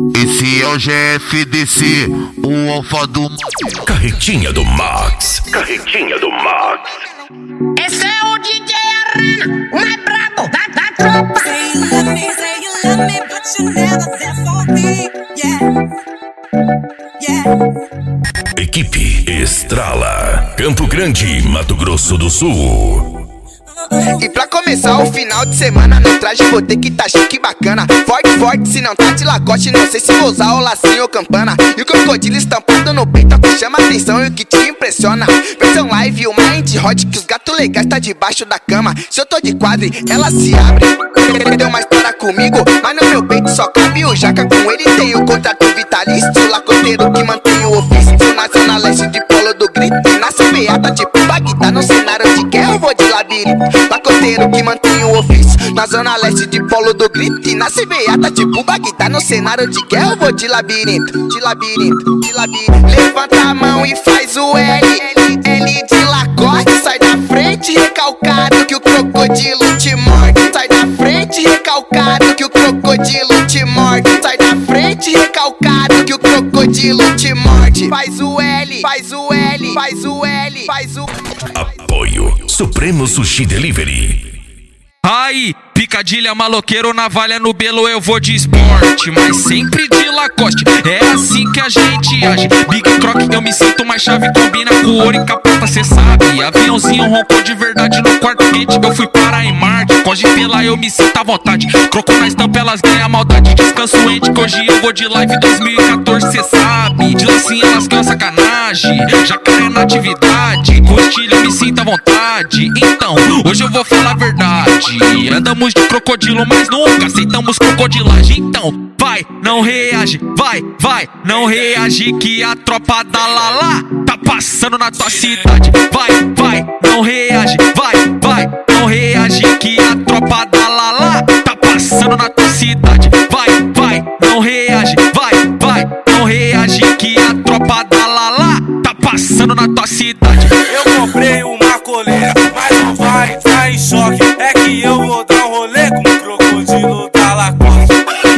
Esse é o GFDC, o alfa do Carretinha do Max. Carretinha do Max. Esse é o DJ Arana, o mais brabo da tropa. Say you love me, but you're never there for me. Yeah. Equipe Estrala, Campo Grande, Mato Grosso do Sul. E pra começar o final de semana, no traje vou ter que tá chique bacana. Forte, forte, se não tá de Lacoste, não sei se vou usar o lacinho ou campana. E o crocodilo estampado no peito, que chama atenção e o que te impressiona. Versão live, uma mind hot, que os gatos legais tá debaixo da cama. Se eu tô de quadre, ela se abre. Deu uma história comigo, mas no meu peito só cabe o jaca. Com ele tem o contrato vitalício, lacoteiro que mantém o ofício. Na zona leste de Polo do Grito, e na CBA tá tipo Bagdá. No cenário de guerra eu vou de labirinto, lacoteiro que mantém o ofício. Na zona leste de Polo do Grito, e na CBA tá tipo Bagdá. No cenário de guerra eu vou de labirinto, de labirinto, de labirinto. Levanta a mão e faz o L, L de Lacoste. Sai da frente recalcado que o crocodilo te morde. Sai da frente recalcado que o crocodilo te morde. Sai da frente recalcado que o crocodilo te morde. Faz o L, faz o L, faz o L, faz o... Apoio Supremo Sushi Delivery. Aí, picadilha, maloqueiro, navalha no belo, eu vou de esporte, mas sempre de Lacoste, é assim que a gente age. Big Croc, eu me sinto mais chave, combina com ouro e capota, cê sabe. Aviãozinho roncou de verdade no quarto quente, eu fui parar em Marte. Com GP eu me sinto à vontade, croco na estampa, elas ganham maldade. Descanso ente, que hoje eu vou de live 2014, cê sabe. De lacinha elas ganham sacanagem, jacaré na atividade. Com estilo eu me sinto à vontade, então, hoje eu vou falar a verdade. Andamos de crocodilo, mas nunca aceitamos crocodilagem. Então, vai, não reage, vai, não reage, que a tropa da Lala tá passando na tua cidade. Vai, não reage, vai, não reage, que a tropa da Lala tá passando na tua cidade. Vai, não reage, vai, não reage, que a tropa da Lala tá passando na tua cidade. Eu comprei uma coleira, mas não vai tá em choque. É que eu vou dar um rolê com o crocodilo da Lacoste.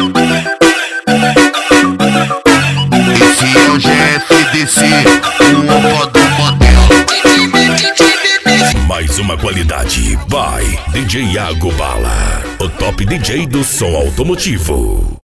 Esse é o GFDC, o alfa do Mandela. Mais uma qualidade by DJ Iago Bala, o top DJ do som automotivo.